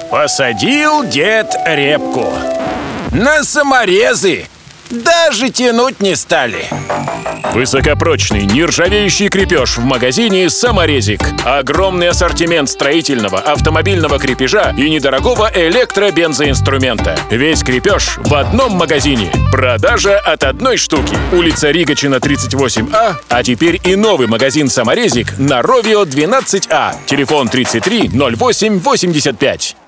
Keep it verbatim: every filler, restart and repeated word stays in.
Посадил дед репку. На саморезы даже тянуть не стали. Высокопрочный, нержавеющий крепеж в магазине «Саморезик». Огромный ассортимент строительного, автомобильного крепежа и недорогого электробензоинструмента. Весь крепеж в одном магазине. Продажа от одной штуки. Улица Ригачина, тридцать восемь А, а теперь и новый магазин «Саморезик» на Ровио двенадцать А. Телефон тридцать три ноль восемь восемьдесят пять.